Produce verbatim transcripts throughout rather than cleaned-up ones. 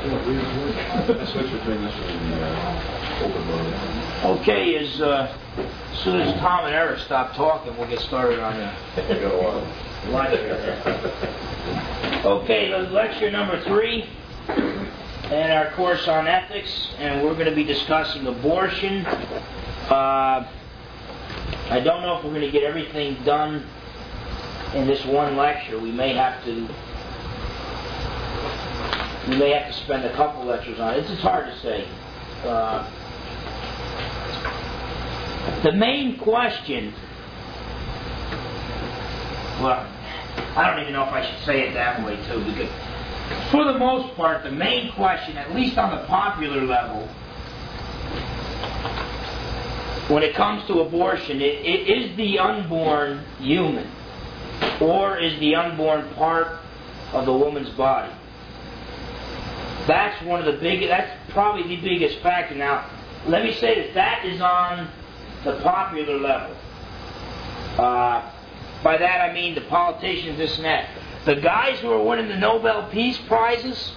Switch between this and the uh, open mode. Okay, as, uh, as soon as Tom and Eric stop talking, we'll get started on the lecture. Okay, lecture number three in our course on ethics, and we're going to be discussing abortion. Uh, I don't know if we're going to get everything done in this one lecture. We may have to we may have to spend a couple lectures on it. It's just hard to say. Uh, the main question, well, I don't even know if I should say it that way too, because for the most part, the main question, at least on the popular level, when it comes to abortion, it, it is the unborn human, or is the unborn part of the woman's body? That's one of the big. That's probably the biggest factor. Now, let me say that that is on the popular level. Uh, by that I mean the politicians, this and that. The guys who are winning the Nobel Peace Prizes,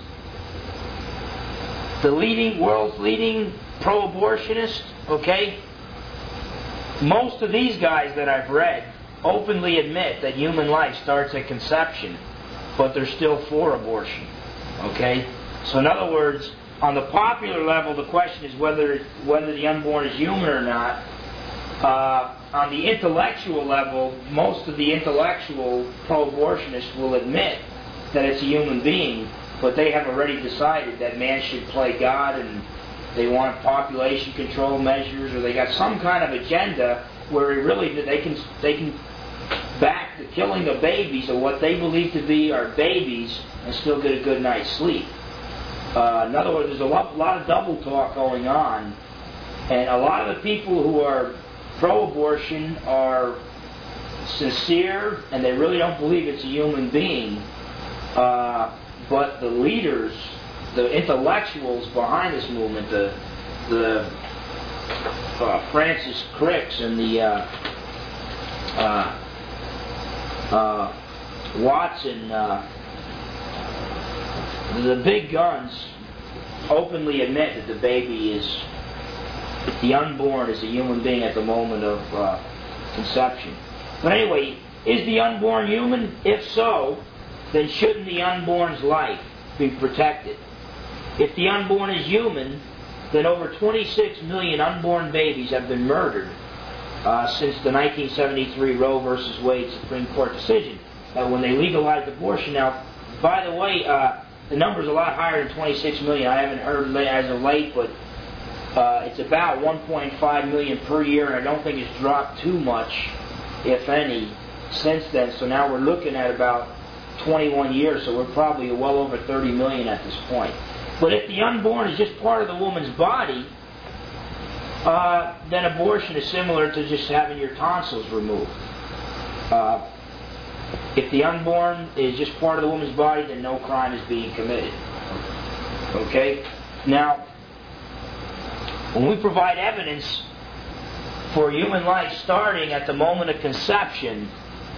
the leading world's leading pro-abortionists, okay. Most of these guys that I've read openly admit that human life starts at conception, but they're still for abortion. Okay? So in other words, on the popular level, the question is whether whether the unborn is human or not. Uh, on the intellectual level, most of the intellectual pro-abortionists will admit that it's a human being, but they have already decided that man should play God, and they want population control measures, or they got some kind of agenda where it really they can they can back the killing of babies, or what they believe to be are babies, and still get a good night's sleep. Uh, in other words, there's a lot, lot of double talk going on, and a lot of the people who are pro-abortion are sincere, and they really don't believe it's a human being. Uh, but the leaders, the intellectuals behind this movement, the the uh, Francis Cricks and the uh, uh, uh, Watson, uh, the big guns, openly admit that the baby is, the unborn is a human being at the moment of uh, conception. But anyway, is the unborn human? If so, then shouldn't the unborn's life be protected? If the unborn is human, then over twenty-six million unborn babies have been murdered uh, since the nineteen seventy-three Roe versus Wade Supreme Court decision. Uh, when they legalized abortion. Now, by the way, uh, the number's a lot higher than twenty-six million. I haven't heard as of late, but uh, it's about one point five million per year, and I don't think it's dropped too much, if any, since then. So now we're looking at about twenty-one years, so we're probably well over thirty million at this point. But if the unborn is just part of the woman's body, uh, then abortion is similar to just having your tonsils removed. Uh, if the unborn is just part of the woman's body, then no crime is being committed. Okay? Now, when we provide evidence for human life starting at the moment of conception,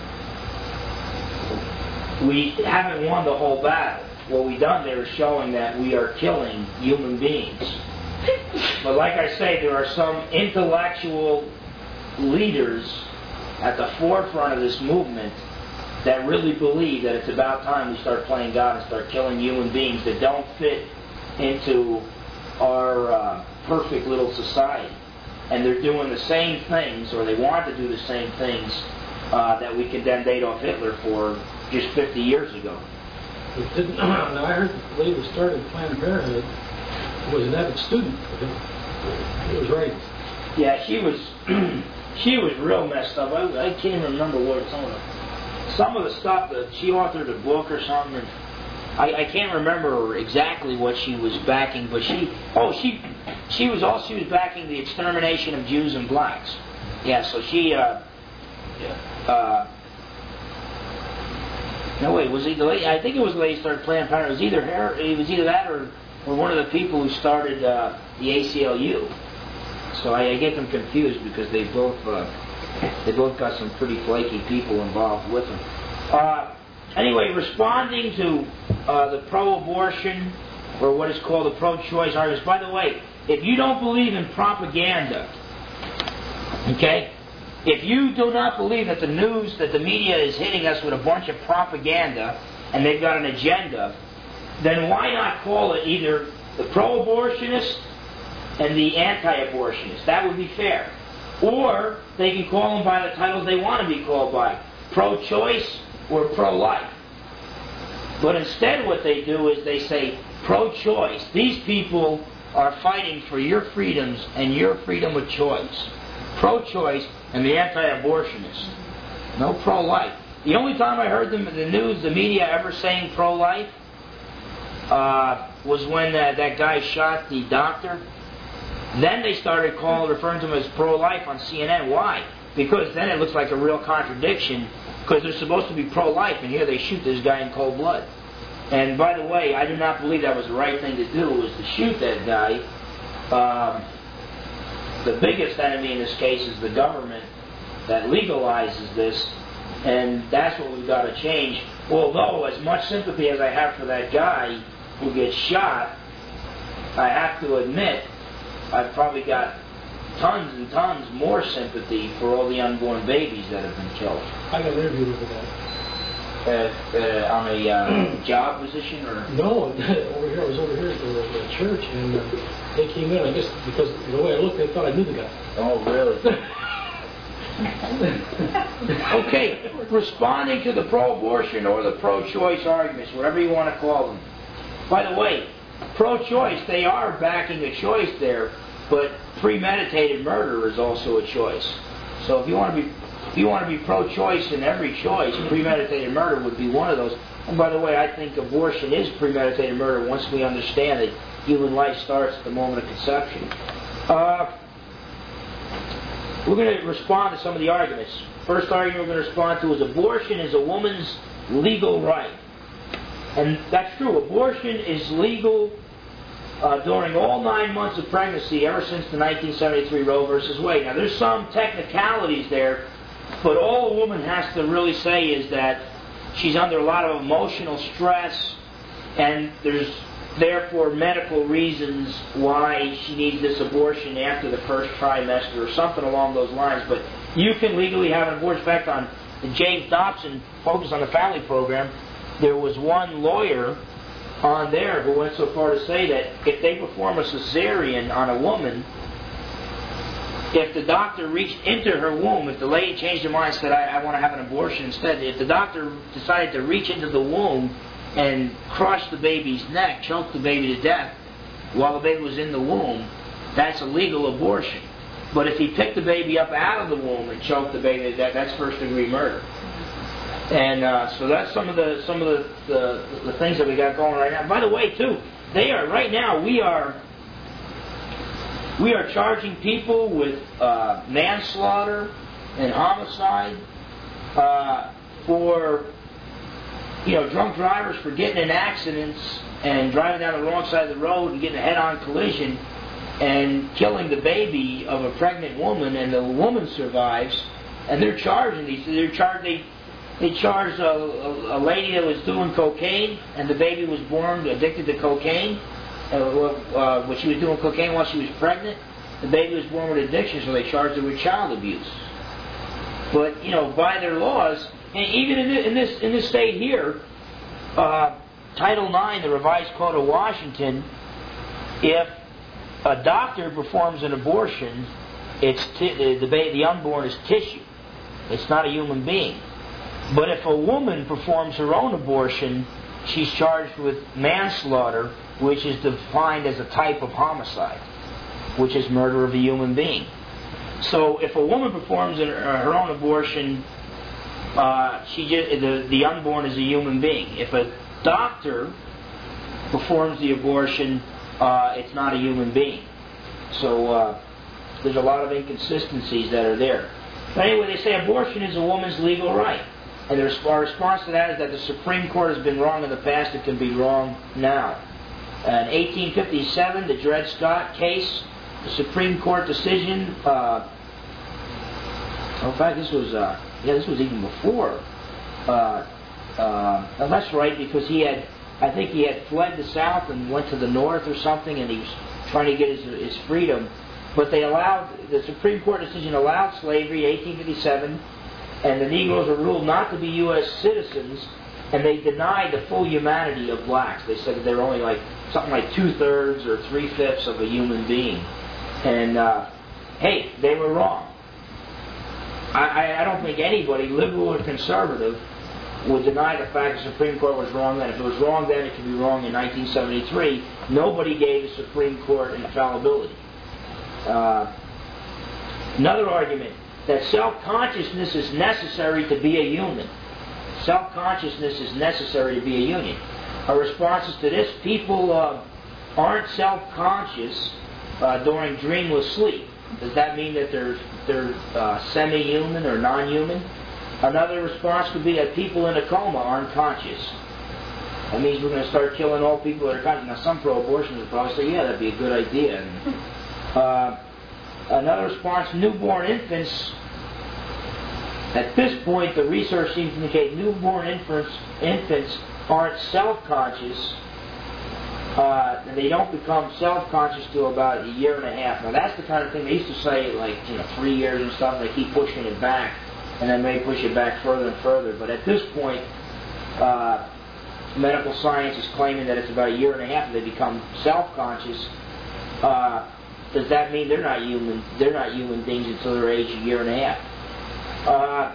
we haven't won the whole battle. What we've done there is showing that we are killing human beings. But like I say, there are some intellectual leaders at the forefront of this movement that really believe that it's about time we start playing God and start killing human beings that don't fit into our uh, perfect little society. And they're doing the same things, or they want to do the same things uh, that we condemned Adolf Hitler for just fifty years ago. It didn't, now I heard the lady who started Planned Parenthood was an avid student of him. He was right. Yeah, she was she was real messed up. I, I can't even remember what some of the some of the stuff that she authored a book or something. And I, I can't remember exactly what she was backing, but she oh she she was also she was backing the extermination of Jews and blacks. Yeah, so she uh, uh, no wait was he the lady? I think it was the lady who started Planned Parenthood. It was either her, it was either that or, or one of the people who started uh, the A C L U. So I, I get them confused because they both uh, they both got some pretty flaky people involved with them. Uh, anyway, responding to uh, the pro-abortion or what is called the pro-choice arguments. By the way, if you don't believe in propaganda, okay, if you do not believe that the news, that the media is hitting us with a bunch of propaganda and they've got an agenda, then why not call it either the pro-abortionist and the anti-abortionist? That would be fair. Or they can call them by the titles they want to be called by, pro-choice or pro-life. But instead what they do is they say pro-choice. These people are fighting for your freedoms and your freedom of choice. Pro-choice and the anti-abortionist. No pro-life. The only time I heard them in the news, the media ever saying pro-life, uh, was when uh, that guy shot the doctor. Then they started calling, referring to him as pro-life on C N N. Why? Because then it looks like a real contradiction, because they're supposed to be pro-life, and here they shoot this guy in cold blood. And by the way, I do not believe that was the right thing to do, was to shoot that guy. Um, the biggest enemy in this case is the government that legalizes this, and that's what we've got to change. Although, as much sympathy as I have for that guy who gets shot, I have to admit, I've probably got tons and tons more sympathy for all the unborn babies that have been killed. I got interviewed over that. Uh, uh, on a uh, job position, or no? Over here, I was over here at the, the church, and uh, they came in. I guess because the way I looked, they thought I knew the guy. Oh, really? Okay, responding to the pro-abortion or the pro-choice arguments, whatever you want to call them. By the way, pro-choice, they are backing a choice there, but premeditated murder is also a choice. So if you want to be if you want to be pro-choice in every choice, premeditated murder would be one of those. And by the way, I think abortion is premeditated murder once we understand that human life starts at the moment of conception. Uh, we're going to respond to some of the arguments. First argument we're going to respond to is abortion is a woman's legal right. And that's true. Abortion is legal uh, during all nine months of pregnancy ever since the nineteen seventy-three Roe versus Wade. Now, there's some technicalities there, but all a woman has to really say is that she's under a lot of emotional stress, and there's therefore medical reasons why she needs this abortion after the first trimester or something along those lines. But you can legally have an abortion. In fact, on the James Dobson Focus on the Family program, there was one lawyer on there who went so far to say that if they perform a cesarean on a woman, if the doctor reached into her womb, if the lady changed her mind and said, I, I want to have an abortion instead, if the doctor decided to reach into the womb and crush the baby's neck, choke the baby to death while the baby was in the womb, that's a legal abortion. But if he picked the baby up out of the womb and choked the baby to death, that's first-degree murder. And uh, so that's some of the some of the, the the things that we got going right now. By the way, too, they are right now we are we are charging people with uh, manslaughter and homicide uh, for you know drunk drivers for getting in accidents and driving down the wrong side of the road and getting a head-on collision and killing the baby of a pregnant woman, and the woman survives. And they're charging these. They're charged. They They charged a, a, a lady that was doing cocaine, and the baby was born addicted to cocaine. Uh, uh, when she was doing cocaine while she was pregnant, the baby was born with addiction, so they charged her with child abuse. But you know, by their laws, and even in this in this, in this state here, uh, Title nine, the Revised Code of Washington, if a doctor performs an abortion, it's t- the baby, the unborn is tissue. It's not a human being. But if a woman performs her own abortion, she's charged with manslaughter, which is defined as a type of homicide, which is murder of a human being. So if a woman performs her own abortion, uh, she just, the, the unborn is a human being. If a doctor performs the abortion, uh, it's not a human being. So uh, there's a lot of inconsistencies that are there. But anyway, they say abortion is a woman's legal right. And our response to that is that the Supreme Court has been wrong in the past, it can be wrong now. In eighteen fifty-seven, the Dred Scott case, the Supreme Court decision, uh, in fact, this was, uh, yeah, this was even before. Uh, uh, and that's right, because he had I think he had fled the South and went to the North or something, and he was trying to get his, his freedom. But they allowed, the Supreme Court decision allowed slavery, eighteen fifty-seven, and the Negroes were ruled not to be U S citizens, and they denied the full humanity of blacks. They said that they were only like something like two-thirds or three-fifths of a human being. And, uh, hey, they were wrong. I, I don't think anybody, liberal or conservative, would deny the fact the Supreme Court was wrong then. If it was wrong then, it could be wrong in nineteen seventy-three. Nobody gave the Supreme Court infallibility. Uh, another argument, that self-consciousness is necessary to be a human. Self-consciousness is necessary to be a human. Our responses to this, people uh, aren't self-conscious uh, during dreamless sleep. Does that mean that they're, they're uh, semi-human or non-human? Another response could be that people in a coma aren't conscious. That means we're going to start killing all people that are conscious. Now, some pro-abortionists would probably say, yeah, that'd be a good idea. And, uh, another response, newborn infants. At this point, the research seems to indicate newborn infants, infants aren't self-conscious. Uh, and they don't become self-conscious till about a year and a half. Now, that's the kind of thing they used to say, like, you know, three years and stuff. And they keep pushing it back, and then they push it back further and further. But at this point, uh, medical science is claiming that it's about a year and a half that they become self-conscious. Uh, does that mean they're not human? They're not human beings until their age a year and a half. Uh,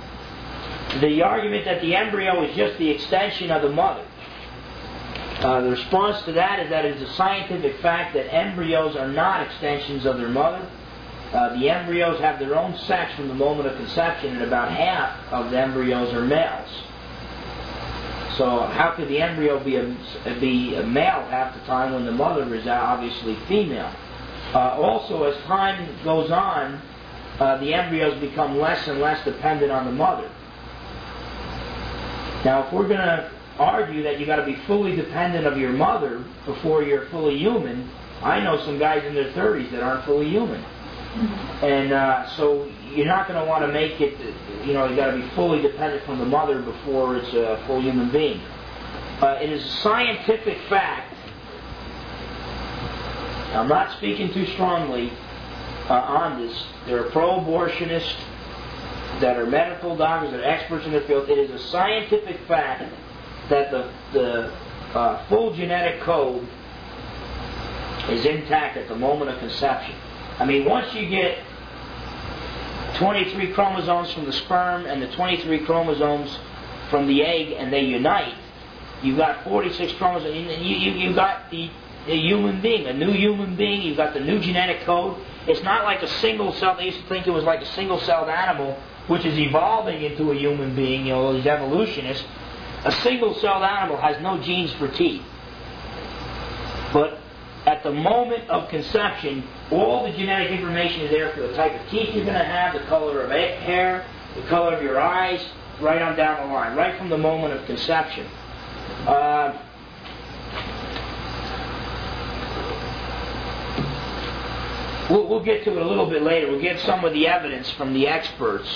the argument that the embryo is just the extension of the mother. Uh, the response to that is that it is a scientific fact that embryos are not extensions of their mother. Uh, the embryos have their own sex from the moment of conception, and about half of the embryos are males. So how could the embryo be a, be a male half the time when the mother is obviously female? Uh, also, as time goes on, uh, the embryos become less and less dependent on the mother. Now, if we're going to argue that you've got to be fully dependent of your mother before you're fully human, I know some guys in their thirties that aren't fully human. And uh, so you're not going to want to make it, you know, you've got to be fully dependent from the mother before it's a full human being. Uh, it is a scientific fact. I'm not speaking too strongly uh, on this. There are pro-abortionists that are medical doctors, that are experts in their field. It is a scientific fact that the, the uh, full genetic code is intact at the moment of conception. I mean, once you get twenty-three chromosomes from the sperm and the twenty-three chromosomes from the egg, and they unite, you've got forty-six chromosomes, and you, you, you've got the, the human being, a new human being. You've got the new genetic code. It's not like a single cell. They used to think it was like a single-celled animal, which is evolving into a human being, you know, these evolutionists. A single-celled animal has no genes for teeth. But at the moment of conception, all the genetic information is there for the type of teeth you're going to have, the color of hair, the color of your eyes, right on down the line, right from the moment of conception. Uh, we'll, we'll get to it a little bit later. We'll get some of the evidence from the experts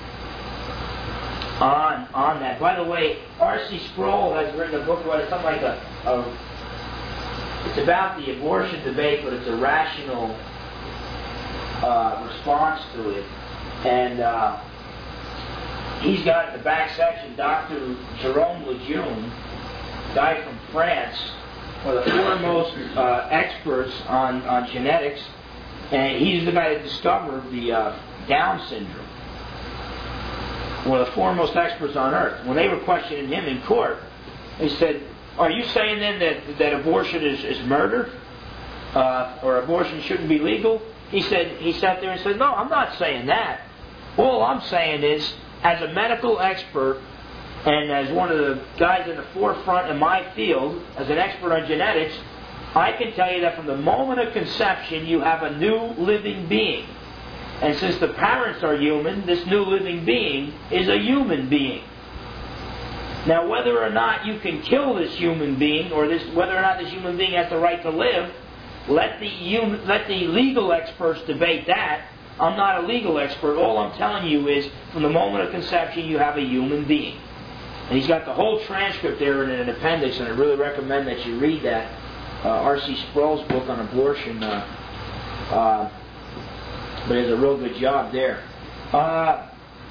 on on that. By the way, R C Sproul has written a book about it, something like a, a it's about the abortion debate, but it's a rational uh, response to it. And uh, he's got in the back section Doctor Jerome Lejeune, guy from France, one of the foremost uh, experts on, on genetics, and he's the guy that discovered the uh, Down syndrome. One of the foremost experts on earth. When they were questioning him in court, they said, "Are you saying then that, that abortion is, is murder? Uh, or abortion shouldn't be legal?" He said, he sat there and said, "No, I'm not saying that. All I'm saying is, as a medical expert, and as one of the guys in the forefront in my field, as an expert on genetics, I can tell you that from the moment of conception, you have a new living being. And since the parents are human, this new living being is a human being. Now, whether or not you can kill this human being, or this, whether or not this human being has the right to live, let the human, let the legal experts debate that. I'm not a legal expert. All I'm telling you is, from the moment of conception, you have a human being. And he's got the whole transcript there in an appendix, and I really recommend that you read that. Uh, R C Sproul's book on abortion, uh, uh, but he does a real good job there. Uh,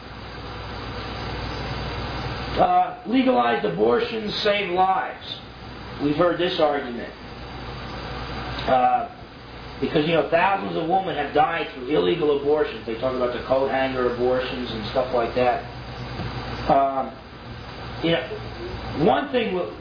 uh, legalized abortions save lives. We've heard this argument. Uh, because, you know, thousands of women have died through illegal abortions. They talk about the coat hanger abortions and stuff like that. Um, you know, one thing... We'll,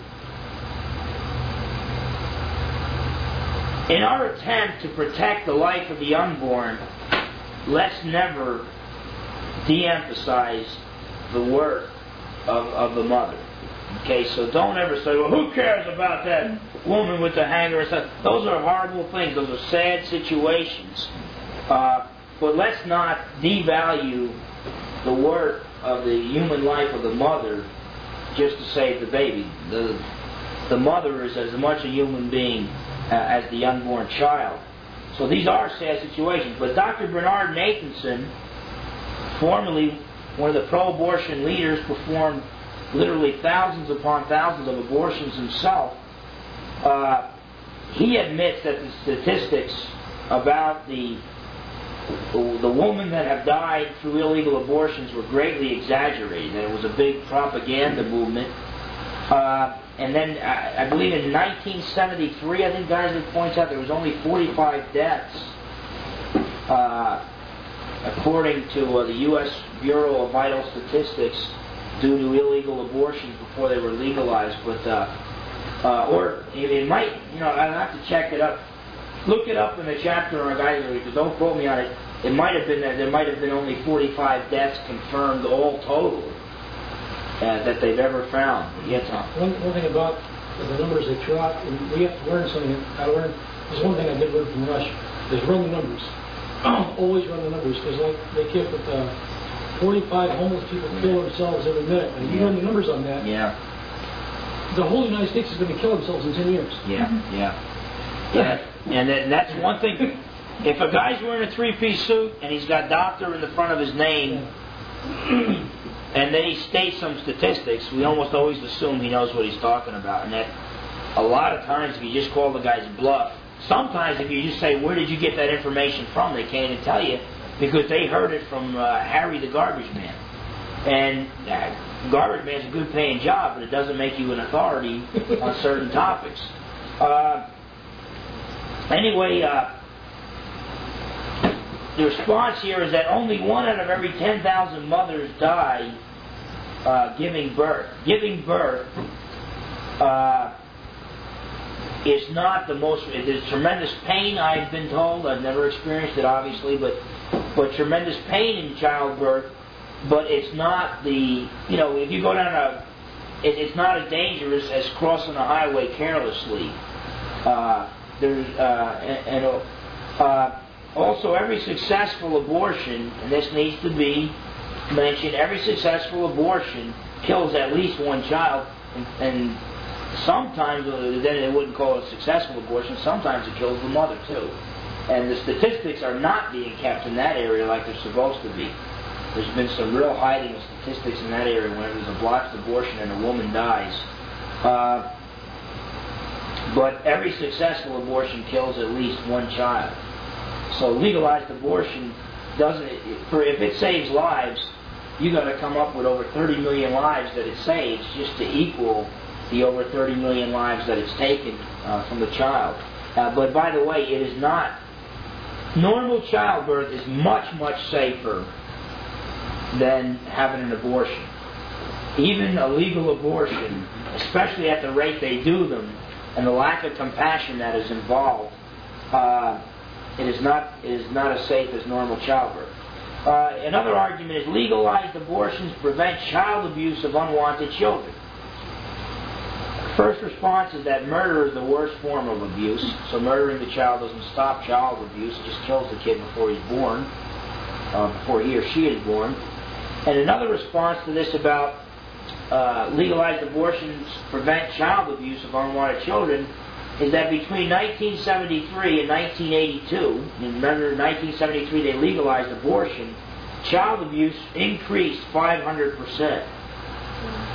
in our attempt to protect the life of the unborn, let's never de-emphasize the worth of, of the mother. Okay, so don't ever say, well, who cares about that woman with the hanger and stuff? Those are horrible things. Those are sad situations. Uh, but let's not devalue the worth of the human life of the mother just to save the baby. The, the mother is as much a human being uh, as the unborn child. So these are sad situations. But Doctor Bernard Nathanson, formerly one of the pro-abortion leaders, performed literally thousands upon thousands of abortions himself. Uh, he admits that the statistics about the the women that have died through illegal abortions were greatly exaggerated. That it was a big propaganda movement. Uh, and then I, I believe in nineteen seventy-three, I think Geisler points out there was only forty-five deaths, uh, according to uh, the U S Bureau of Vital Statistics, due to illegal abortions before they were legalized. But uh, uh, or it, it might, you know, I'll have to check it up. Look it up in the chapter on Geisler, because don't quote me on it. It might have been that there might have been only forty-five deaths confirmed all total uh, that they've ever found. Yes, Tom. One, one thing about the numbers they threw out, and we have to learn something. I learned. There's one thing I did learn from Rush. Is run the numbers. Always run the numbers, because like they keep with uh, forty-five homeless people kill themselves every minute. And you run the numbers on that. Yeah. The whole United States is going to kill themselves in ten years. Yeah, yeah. Yeah, and th- that's one thing. If a guy's wearing a three-piece suit and he's got doctor in the front of his name, and then he states some statistics, we almost always assume he knows what he's talking about. And that a lot of times, if you just call the guy's bluff, sometimes if you just say, where did you get that information from, they can't even tell you, because they heard it from uh, Harry the Garbage Man. And uh, Garbage Man's a good paying job, but it doesn't make you an authority on certain topics. Uh, Anyway, uh, the response here is that only one out of every ten thousand mothers die uh, giving birth. Giving birth uh, is not the most... There's tremendous pain, I've been told. I've never experienced it, obviously, but but tremendous pain in childbirth. But it's not the... You know, if you go down a... It, it's not as dangerous as crossing a highway carelessly. Uh, There's, uh, and, and uh, also every successful abortion, and this needs to be mentioned, every successful abortion kills at least one child, and, and sometimes, then they wouldn't call it a successful abortion, sometimes it kills the mother too. And the statistics are not being kept in that area like they're supposed to be. There's been some real hiding of statistics in that area when there's a botched abortion and a woman dies. Uh, But every successful abortion kills at least one child. So legalized abortion doesn't. For if it saves lives, you got to come up with over thirty million lives that it saves just to equal the over thirty million lives that it's taken uh, from the child. Uh, but by the way, it is not. Normal childbirth is much much safer than having an abortion. Even a legal abortion, especially at the rate they do them, and the lack of compassion that is involved, uh, it is not it is not as safe as normal childbirth. Uh, another argument is legalized abortions prevent child abuse of unwanted children. First response is that murder is the worst form of abuse. So murdering the child doesn't stop child abuse; it just kills the kid before he's born, uh, before he or she is born. And another response to this about Uh, legalized abortions prevent child abuse of unwanted children is that between nineteen seventy-three and nineteen eighty-two, remember in nineteen seventy-three they legalized abortion, child abuse increased five hundred percent.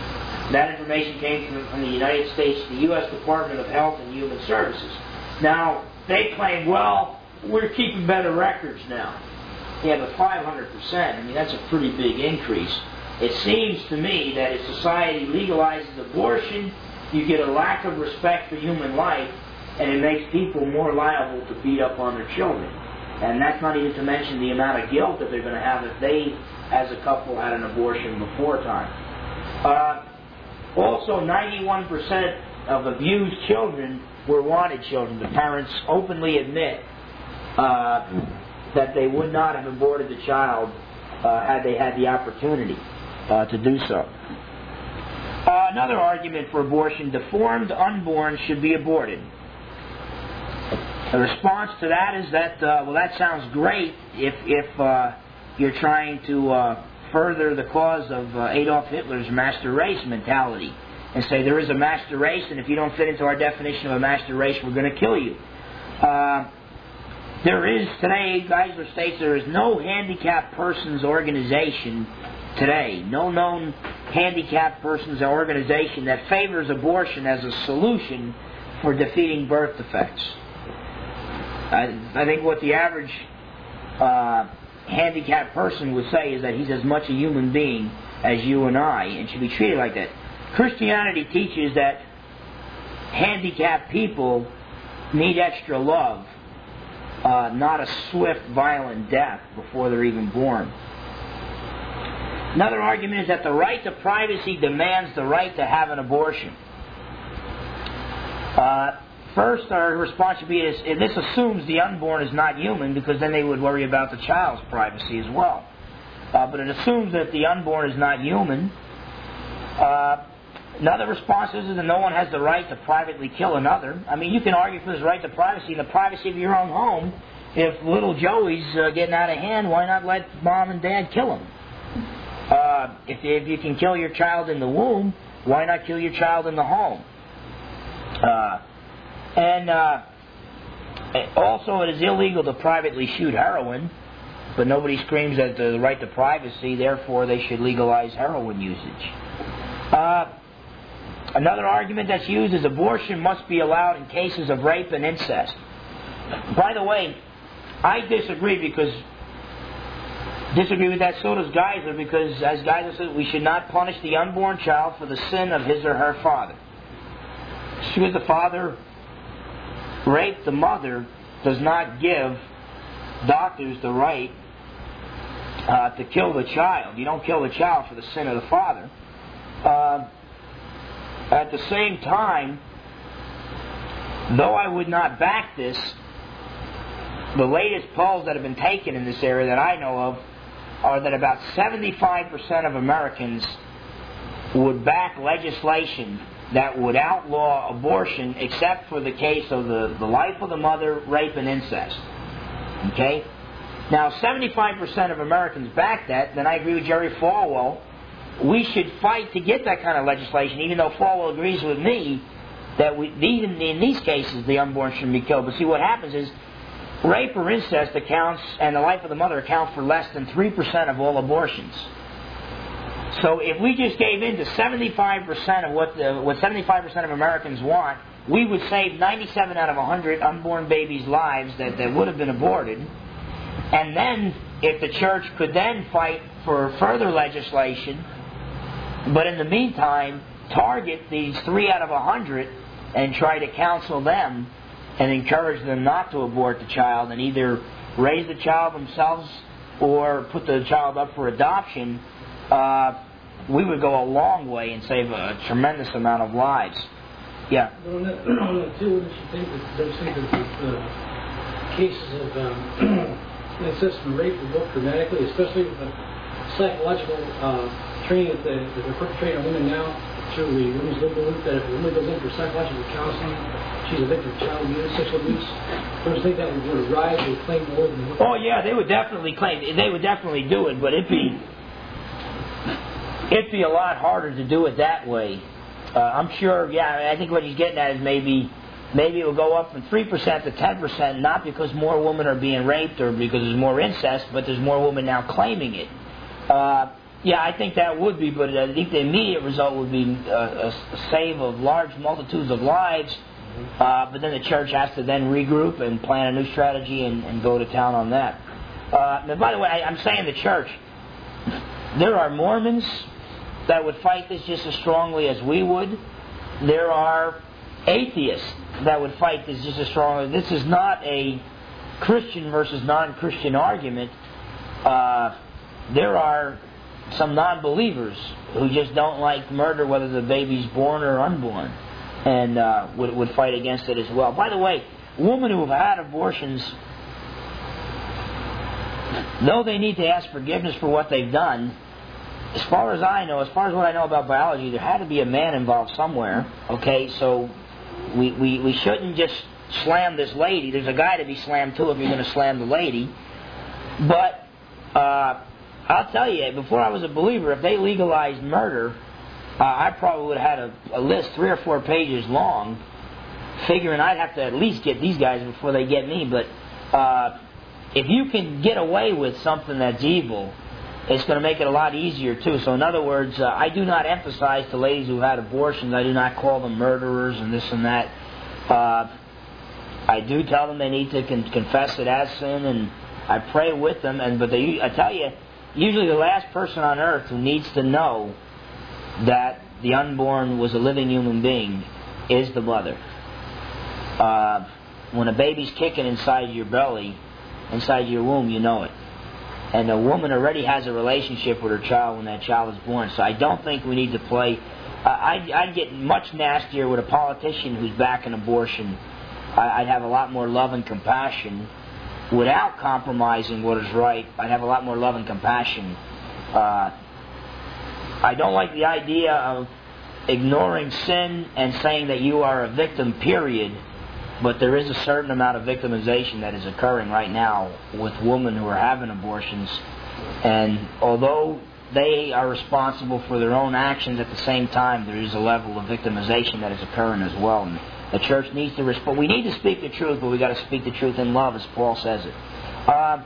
That information came from, from the United States, the U S Department of Health and Human Services. Now, they claim, well, we're keeping better records now. Yeah, but five hundred percent, I mean, that's a pretty big increase. It seems to me that if society legalizes abortion, you get a lack of respect for human life, and it makes people more liable to beat up on their children. And that's not even to mention the amount of guilt that they're going to have if they, as a couple, had an abortion before time. Uh, also, ninety-one percent of abused children were wanted children. The parents openly admit uh, that they would not have aborted the child uh, had they had the opportunity uh, to do so. Uh, another argument for abortion: deformed unborn should be aborted. The response to that is that, uh, well, that sounds great if, if uh, you're trying to uh, further the cause of uh, Adolf Hitler's master race mentality and say there is a master race, and if you don't fit into our definition of a master race, we're going to kill you. Uh, there is today, Geisler states, there is no handicapped persons organization today, no known handicapped persons organization that favors abortion as a solution for defeating birth defects. I, I think what the average uh, handicapped person would say is that he's as much a human being as you and I and should be treated like that. Christianity teaches that handicapped people need extra love, uh, not a swift, violent death before they're even born. Another argument is that the right to privacy demands the right to have an abortion. Uh, First, our response should be, is, this assumes the unborn is not human, because then they would worry about the child's privacy as well. Uh, but it assumes that the unborn is not human. Uh, another response is that no one has the right to privately kill another. I mean, you can argue for this right to privacy in the privacy of your own home. If little Joey's uh, getting out of hand, why not let mom and dad kill him? Uh, if, if you can kill your child in the womb, why not kill your child in the home? Uh, And uh, also, it is illegal to privately shoot heroin, but nobody screams at the right to privacy, therefore they should legalize heroin usage. Uh, another argument that's used is abortion must be allowed in cases of rape and incest. By the way, I disagree because disagree with that. So does Geisler, because as Geisler says, we should not punish the unborn child for the sin of his or her father. Should the father rape the mother, does not give doctors the right uh, to kill the child. You don't kill the child for the sin of the father. Uh, at the same time, though I would not back this, the latest polls that have been taken in this area that I know of are that about seventy-five percent of Americans would back legislation that would outlaw abortion except for the case of the, the life of the mother, rape, and incest. Okay? Now, seventy-five percent of Americans back that, then I agree with Jerry Falwell. We should fight to get that kind of legislation, even though Falwell agrees with me that we, even in these cases the unborn shouldn't be killed. But see, what happens is rape or incest accounts, and the life of the mother account for less than three percent of all abortions. So if we just gave in to seventy-five percent of what the, what seventy-five percent of Americans want, we would save ninety-seven out of one hundred unborn babies' lives that, that would have been aborted. And then, if the church could then fight for further legislation, but in the meantime, target these three out of one hundred and try to counsel them and encourage them not to abort the child and either raise the child themselves or put the child up for adoption, uh, we would go a long way and save a tremendous amount of lives. Yeah. But on that, on that too, wouldn't you think that those things that uh, cases of um, incest and rape will go up dramatically, especially with the psychological uh, training that, the, that they're perpetrating on women now through the Women's Liberal Group, that if a woman goes in for psychological counseling, she's a victim of child abuse, sexual abuse. Don't you think that would, would rise or claim more than what? Oh yeah, they would definitely claim. They would definitely do it, but it'd be it'd be a lot harder to do it that way. Uh, I'm sure. Yeah, I think what he's getting at is maybe maybe it will go up from three percent to ten percent, not because more women are being raped or because there's more incest, but there's more women now claiming it. Uh, yeah, I think that would be, but I think the immediate result would be uh, a, a save of large multitudes of lives. Uh, but then the church has to then regroup and plan a new strategy and, and go to town on that. Uh, and by the way, I, I'm saying the church. There are Mormons that would fight this just as strongly as we would. There are atheists that would fight this just as strongly. This is not a Christian versus non-Christian argument. Uh, there are some non-believers who just don't like murder, whether the baby's born or unborn, and uh, would, would fight against it as well. By the way, women who have had abortions, though they need to ask forgiveness for what they've done, as far as I know, as far as what I know about biology, there had to be a man involved somewhere. Okay, so we, we, we shouldn't just slam this lady. There's a guy to be slammed too if you're going to slam the lady. But uh, I'll tell you, before I was a believer, if they legalized murder, uh, I probably would have had a, a list three or four pages long, figuring I'd have to at least get these guys before they get me. But uh, if you can get away with something that's evil, it's going to make it a lot easier too. So in other words, uh, I do not emphasize to ladies who had abortions, I do not call them murderers and this and that. Uh, I do tell them they need to con- confess it as sin, and I pray with them. And but they, I tell you, usually the last person on earth who needs to know that the unborn was a living human being is the mother. Uh, when a baby's kicking inside your belly, inside your womb, you know it. And a woman already has a relationship with her child when that child is born. So I don't think we need to play. Uh, I'd, I'd get much nastier with a politician who's backing abortion. I, I'd have a lot more love and compassion without compromising what is right. I'd have a lot more love and compassion. Uh, I don't like the idea of ignoring sin and saying that you are a victim, period. But there is a certain amount of victimization that is occurring right now with women who are having abortions. And although they are responsible for their own actions, at the same time there is a level of victimization that is occurring as well. And the church needs to respond. We need to speak the truth, but we've got to speak the truth in love, as Paul says it. Uh,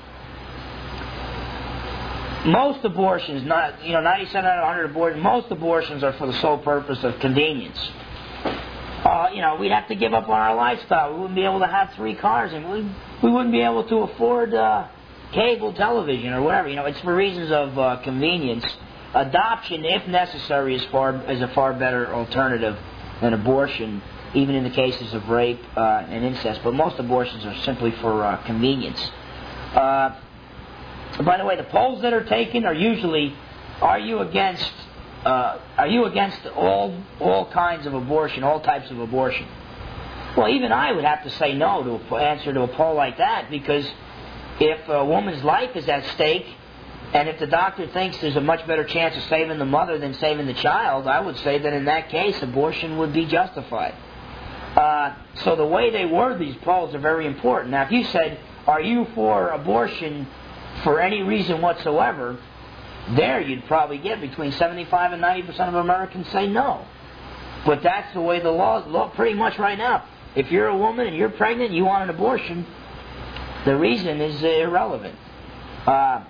most abortions, not you know, ninety-seven out of one hundred abortions, most abortions are for the sole purpose of convenience. Uh, you know, we'd have to give up on our lifestyle. We wouldn't be able to have three cars, and we we wouldn't be able to afford uh, cable television or whatever. You know, it's for reasons of uh, convenience. Adoption, if necessary, is far is a far better alternative than abortion, even in the cases of rape uh, and incest. But most abortions are simply for uh, convenience. Uh, by the way, the polls that are taken are usually, are you against? Uh, are you against all all kinds of abortion, all types of abortion? Well, even I would have to say no to a, answer to a poll like that, because if a woman's life is at stake, and if the doctor thinks there's a much better chance of saving the mother than saving the child, I would say that in that case, abortion would be justified. Uh, so the way they word these polls are very important. Now, if you said, are you for abortion for any reason whatsoever, there you'd probably get between seventy-five and ninety percent of Americans say no. But that's the way the law is law pretty much right now. If you're a woman and you're pregnant and you want an abortion, the reason is irrelevant. Uh, uh,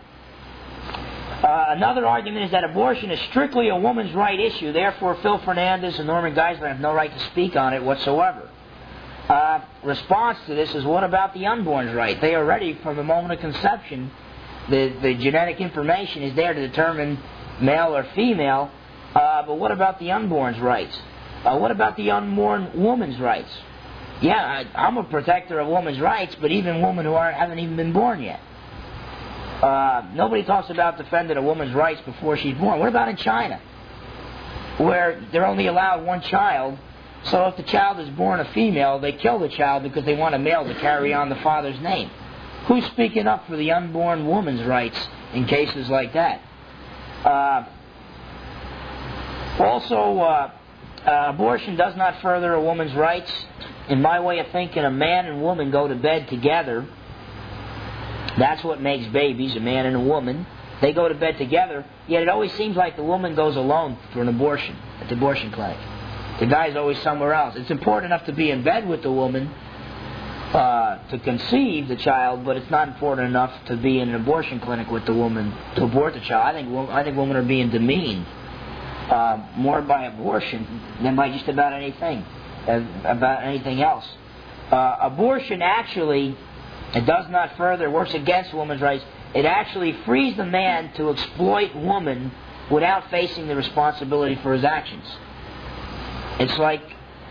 another argument is that abortion is strictly a woman's right issue. Therefore, Phil Fernandez and Norman Geisler have no right to speak on it whatsoever. Uh, response to this is, what about the unborn's right? They are ready from the moment of conception. The, the genetic information is there to determine male or female, uh, but what about the unborn's rights? Uh, what about the unborn woman's rights? Yeah, I, I'm a protector of women's rights, but even women who aren't, haven't even been born yet. Uh, nobody talks about defending a woman's rights before she's born. What about in China, where they're only allowed one child? So if the child is born a female, they kill the child because they want a male to carry on the father's name. Who's speaking up for the unborn woman's rights in cases like that? Uh, also, uh, uh, abortion does not further a woman's rights. In my way of thinking, a man and woman go to bed together. That's what makes babies, a man and a woman. They go to bed together, yet it always seems like the woman goes alone for an abortion at the abortion clinic. The guy's always somewhere else. It's important enough to be in bed with the woman, uh, to conceive the child, but it's not important enough to be in an abortion clinic with the woman to abort the child. I think I think women are being demeaned uh, more by abortion than by just about anything, uh, about anything else. Uh, abortion actually, it does not further, works against women's rights. It actually frees the man to exploit woman without facing the responsibility for his actions. It's like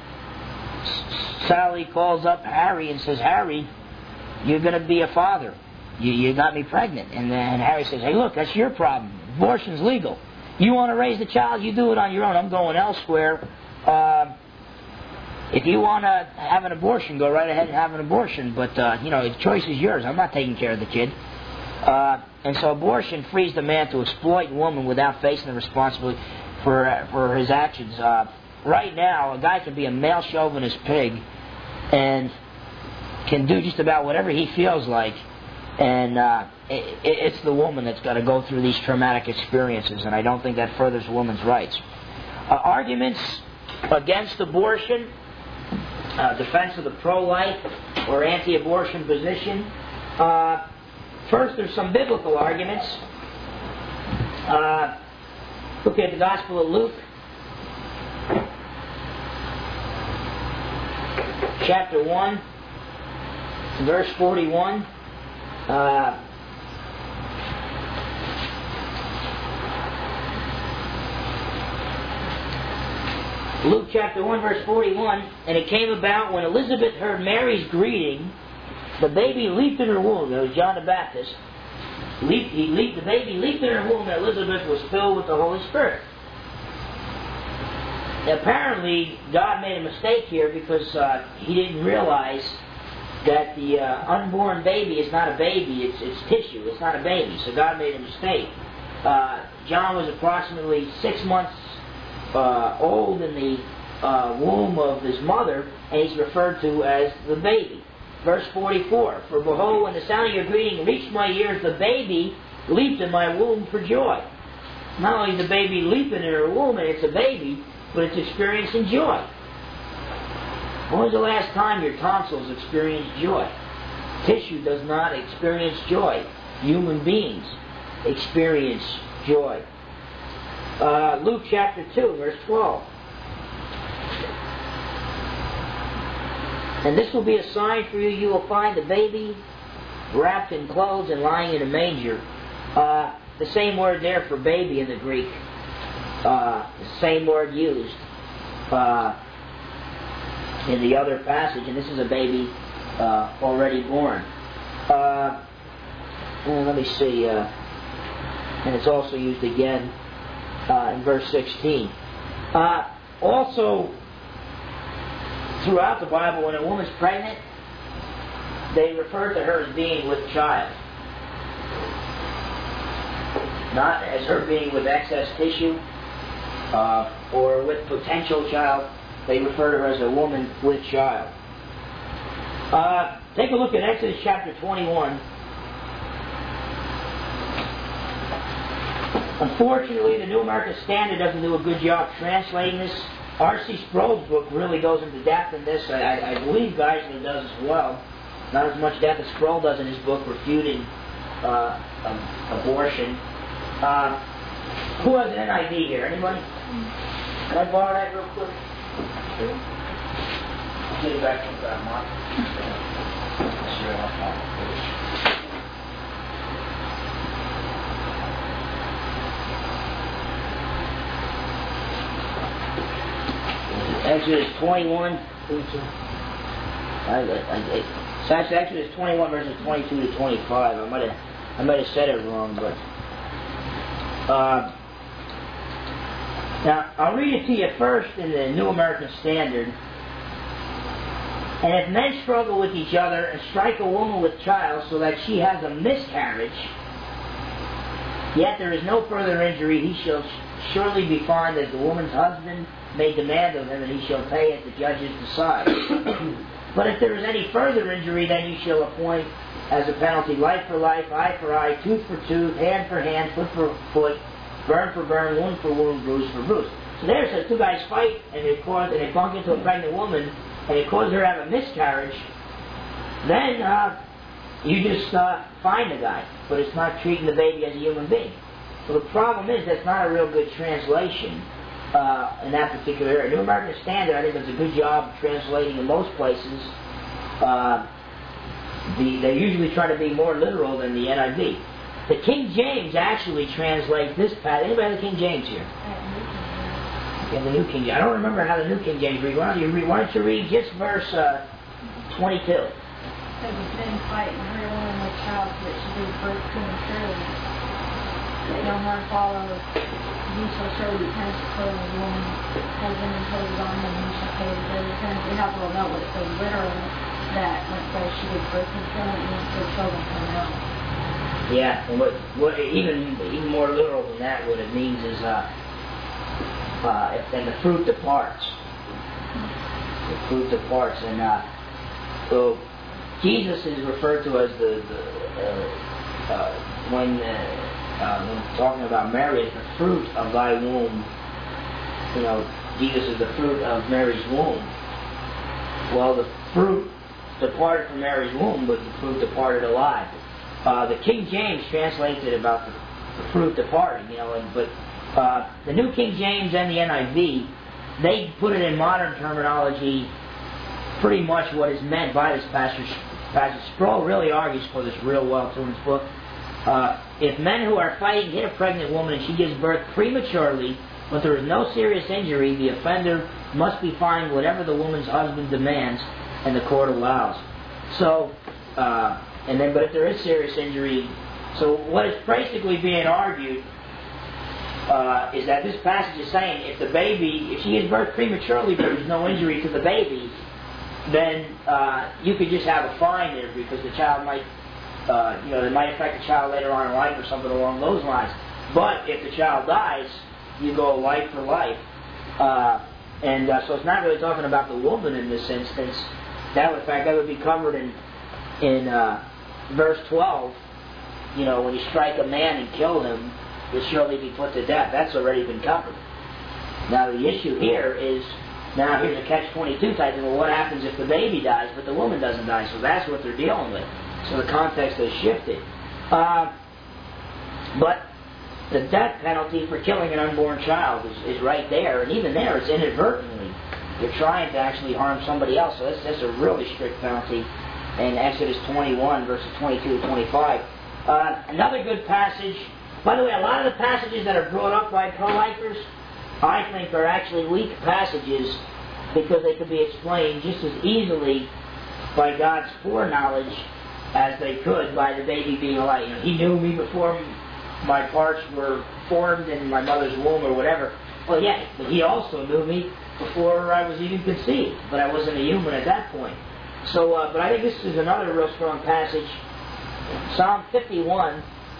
Sally calls up Harry and says, Harry, you're going to be a father. You, you got me pregnant. And then Harry says, hey, look, that's your problem. Abortion's legal. You want to raise the child, you do it on your own. I'm going elsewhere. Uh, if you want to have an abortion, go right ahead and have an abortion. But, uh, you know, the choice is yours. I'm not taking care of the kid. Uh, and so abortion frees the man to exploit woman without facing the responsibility for, uh, for his actions. Uh, right now, a guy can be a male chauvinist pig and can do just about whatever he feels like. And uh, it, it's the woman that's got to go through these traumatic experiences, and I don't think that furthers a woman's rights. Uh, arguments against abortion, uh, defense of the pro-life or anti-abortion position. Uh, first, there's some biblical arguments. Uh, look at the Gospel of Luke, chapter one, verse forty-one. Uh, Luke chapter one, verse forty-one, and it came about when Elizabeth heard Mary's greeting, the baby leaped in her womb. That was John the Baptist. Leaped, he leaped, the baby leaped in her womb, and Elizabeth was filled with the Holy Spirit. Apparently, God made a mistake here because uh, he didn't realize that the uh, unborn baby is not a baby, it's, it's tissue, it's not a baby. So God made a mistake. Uh, John was approximately six months uh, old in the uh, womb of his mother, and he's referred to as the baby. Verse forty-four, for behold, when the sound of your greeting reached my ears, the baby leaped in my womb for joy. Not only is the baby leaping in her womb, and it's a baby, but it's experiencing joy. When was the last time your tonsils experienced joy? Tissue does not experience joy. Human beings experience joy. Uh, Luke chapter two, verse twelve. And this will be a sign for you. You will find the baby wrapped in clothes and lying in a manger. Uh, the same word there for baby in the Greek. Uh, the same word used uh, in the other passage, and this is a baby uh, already born. Uh, and let me see, uh, and it's also used again uh, in verse sixteen. Uh, also, throughout the Bible, when a woman's pregnant, they refer to her as being with child, not as her being with excess tissue uh, or with potential child. They refer to her as a woman with child. Uh, take a look at Exodus chapter twenty-one. Unfortunately, the New American Standard doesn't do a good job translating this. R C Sproul's book really goes into depth in this. I, I believe Geisler does as well. Not as much depth as Sproul does in his book refuting uh, um, abortion. Uh, who has an N I V here? Anybody? Can I borrow that real quick? Sure. I'll get it back to that mark. Exodus twenty-one. I, I, I, it's actually Exodus twenty-one verses twenty-two to twenty-five. I might have I might have said it wrong, but uh, now I'll read it to you first in the New American Standard. And if men struggle with each other and strike a woman with child so that she has a miscarriage, yet there is no further injury, he shall surely be fined as the woman's husband may demand of him, and he shall pay as the judges decide. But if there is any further injury, then you shall appoint as a penalty life for life, eye for eye, tooth for tooth, hand for hand, foot for foot, burn for burn, wound for wound, bruise for bruise. So there it says two guys fight, and they cause, and they bump into a pregnant woman, and it causes her to have a miscarriage. then uh, you just uh, find the guy, but it's not treating the baby as a human being. So the problem is that's not a real good translation uh, in that particular area. New American Standard, I think, does a good job of translating in most places. Uh, the, they usually try to be more literal than the N I V. The King James actually translates this passage. Anybody have the King James here? Yeah, the New King James. I don't remember how the New King James reads. Why don't you read, why don't you read just verse uh, twenty-two? Says it's been fighting her woman with child so that she gives birth prematurely. They don't want to follow. You shall surely be punished for the woman has been imposed on him, and you shall pay the greater penalty. We have to know what it says literally, that when it says she gives birth prematurely, it means the children come out. Yeah, and what, what even even more literal than that, what it means is, uh, uh, if, and the fruit departs. The fruit departs, and uh, so Jesus is referred to as the, the uh, uh, when, uh, uh, when talking about Mary, as the fruit of thy womb. You know, Jesus is the fruit of Mary's womb. Well, the fruit departed from Mary's womb, but the fruit departed alive. Uh, the King James translates it about the, the fruit departing, you know, and, but uh, the New King James and the N I V, they put it in modern terminology pretty much what is meant by this passage. passage. Sproul really argues for this real well through his book. Uh, if men who are fighting hit a pregnant woman and she gives birth prematurely, but there is no serious injury, the offender must be fined whatever the woman's husband demands and the court allows. So, uh, and then, but if there is serious injury, so what is basically being argued uh, is that this passage is saying if the baby, if she gives birth prematurely but there's no injury to the baby, then uh, you could just have a fine there because the child might, uh, you know, it might affect the child later on in life or something along those lines. But if the child dies, you go life for life. Uh, and uh, so it's not really talking about the woman in this instance. That would, in fact, that would be covered in in uh, verse twelve. You know, when you strike a man and kill him, he'll surely be put to death. That's already been covered. Now the issue here is, now here's a catch twenty-two type thing. Well, what happens if the baby dies but the woman doesn't die? So that's what they're dealing with. So the context has shifted. Uh, but the death penalty for killing an unborn child is, is right there, and even there it's inadvertently. You're trying to actually harm somebody else, so that's, that's a really strict penalty in Exodus twenty-one, verses twenty-two to twenty-five. Uh, another good passage, by the way, a lot of the passages that are brought up by pro-lifers, I think are actually weak passages because they could be explained just as easily by God's foreknowledge as they could by the baby being alive. You know, He knew me before my parts were formed in my mother's womb or whatever. Well, yeah, but He also knew me before I was even conceived, but I wasn't a human at that point. So, uh, but I think this is another real strong passage. Psalm fifty-one.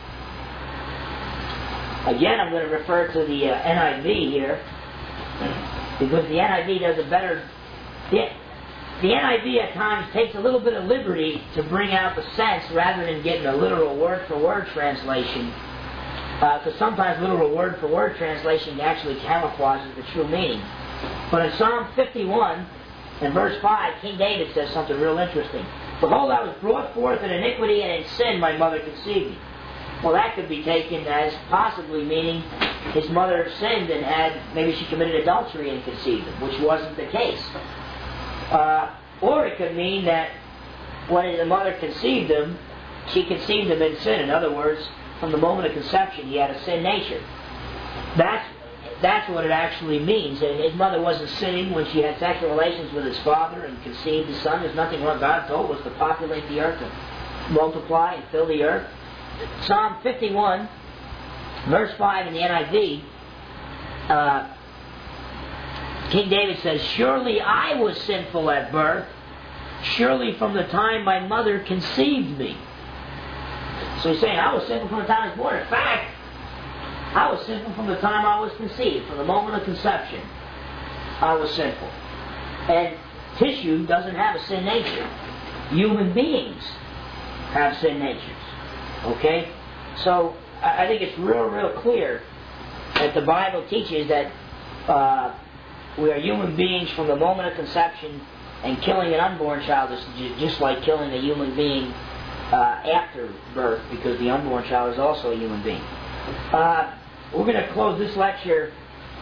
Again, I'm going to refer to the uh, N I V here, because the N I V does a better... The, the N I V at times takes a little bit of liberty to bring out the sense rather than getting a literal word-for-word translation. Because uh, sometimes literal word-for-word translation actually camouflages the true meaning. But in Psalm fifty-one, in verse five, King David says something real interesting. Behold, I was brought forth in iniquity, and in sin my mother conceived me. Well, that could be taken as possibly meaning his mother sinned and had, maybe she committed adultery and conceived him, which wasn't the case. Uh, or it could mean that when the mother conceived him, she conceived him in sin. In other words, from the moment of conception, he had a sin nature. That's That's what it actually means. His mother wasn't sinning when she had sexual relations with his father and conceived his son. There's nothing wrong. God told us to populate the earth and multiply and fill the earth. Psalm fifty-one, verse five in the N I V, uh, King David says, surely I was sinful at birth. Surely from the time my mother conceived me. So he's saying, I was sinful from the time I was born. In fact, I was sinful from the time I was conceived. From the moment of conception, I was sinful. And tissue doesn't have a sin nature. Human beings have sin natures. Okay? So, I think it's real, real clear that the Bible teaches that uh, we are human beings from the moment of conception And killing an unborn child is ju- just like killing a human being uh, after birth, because the unborn child is also a human being. Uh, we're going to close this lecture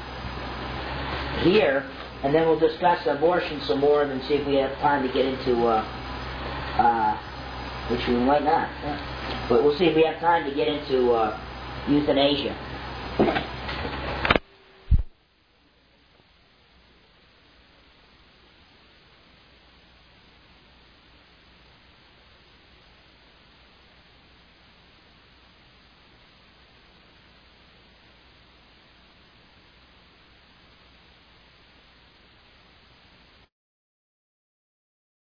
here, and then we'll discuss abortion some more and see if we have time to get into, uh, uh, which we might not, but we'll see if we have time to get into uh, euthanasia.